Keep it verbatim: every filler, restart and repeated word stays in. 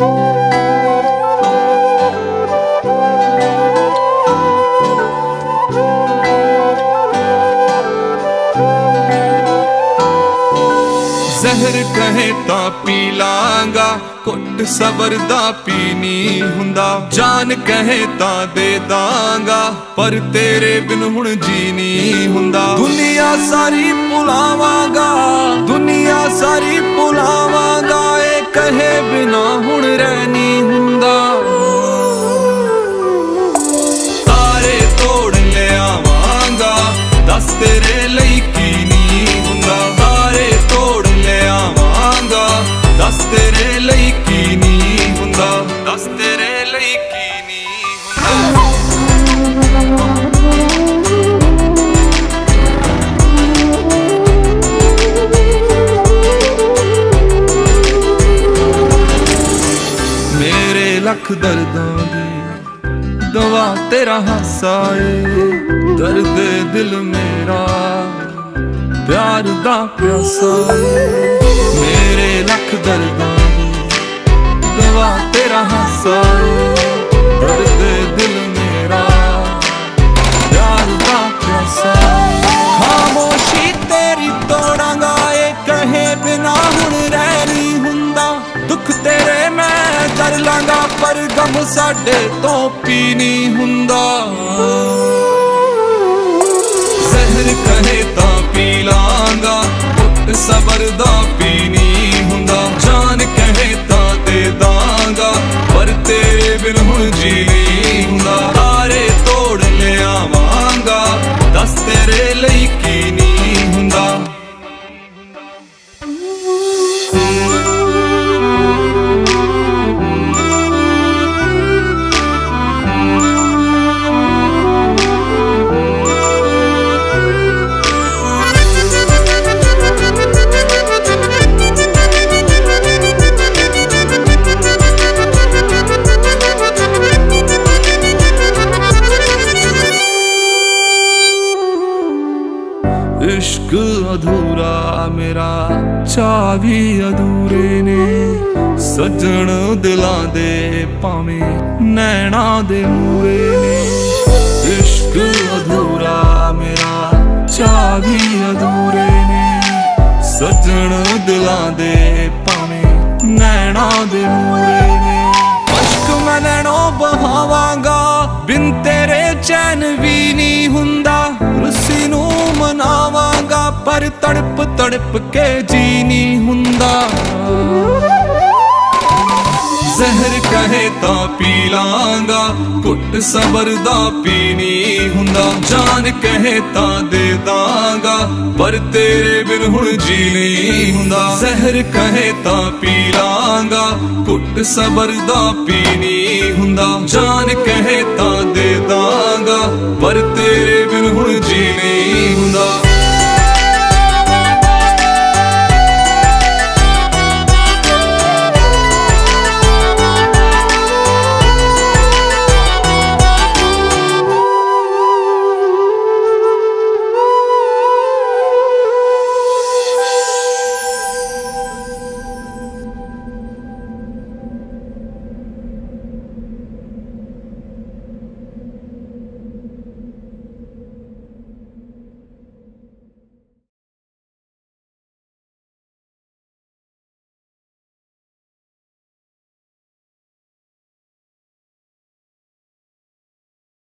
जहर कहे ता पी लांगा, घुट सबर दा पीनी हुंदा। जान कहे ता दे दांगा, पर तेरे बिन हुण जीनी हुंदा। दुनिया सारी भुलावांगा, दुनिया सारी भुलावांगा, ए कहे बिना हुण रहनी हुंदा। तारे तोड़ ले आवांगा, दस तेरे लई की नी हुंदा। तारे तोड़ ले आवांगा, दस तेरे लई की नी हुंदा। दस तेरे लई की नी हुंदा। मेरे लख दर्दां दी दवा तेरा हासा ए। दर्द दिल मेरा प्यार दा प्यासा ए। मेरे लख दर्दां दी दवा तेरा हासा ए। दर्द दिल मेरा प्यार दा प्यासा ए। खामोशी तेरी तोड़ांगा, ए कहे बिना हुण रहनी हुंदा। दुख तेरे मैं कर लांगा, पर गम साडे तो पीनी हुंदा। जहर कहे ता पी लांगा, घुट सबर दा पीनी हुंदा। जान कहे ता दे दांगा, पर तेरे बिन हुण जीनी हुंदा। तारे तोड़ ले आवांगा, दस तेरे लई की नी हुंदा। इश्क अधूरा मेरा, चाह भी अधूरे ने। सजन दिलां दे भावें नैना दे मूरे ने। इश्क अधूरा मेरा, चाह भी अधूरे ने। सजन दिलां दे भावें नैना दे मूरे ने। अश्क मैं नैनों बहावांगा, बिन तेरे चैन भी नहीं हुंदा। रुस्सी नूं मनावांगा, पर तड़प तड़प के जीनी हुंदा। जहर कहे ता पी लांगा, घुट सबर दा पीनी हुंदा। जान कहे ता दे दांगा, पर तेरे बिन हुण जीनी हुंदा। जहर कहे ता पी लांगा, घुट सबर दा पीनी हुंदा। जान कहे ता दे दांगा, पर तेरे बिन हुण जीनी हुंदा।